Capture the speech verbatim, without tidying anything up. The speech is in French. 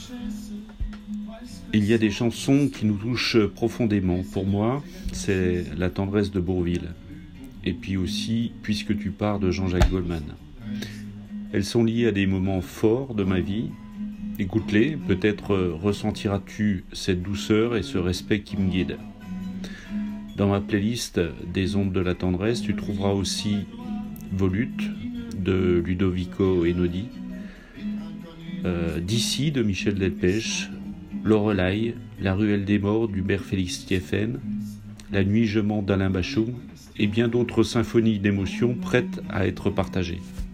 Il y a des chansons qui nous touchent profondément. Pour moi, c'est La tendresse de Bourvil. Et puis aussi Puisque tu pars de Jean-Jacques Goldman. Elles sont liées à des moments forts de ma vie. Écoute-les, peut-être ressentiras-tu cette douceur et ce respect qui me guide. Dans ma playlist des ondes de la tendresse, tu trouveras aussi Volute de Ludovico Einaudi, euh, D'ici de Michel Delpech, Loreley, La ruelle des morts d'Hubert Félix Thieffen, La nuit je mens d'Alain Bachung et bien d'autres symphonies d'émotions prêtes à être partagées.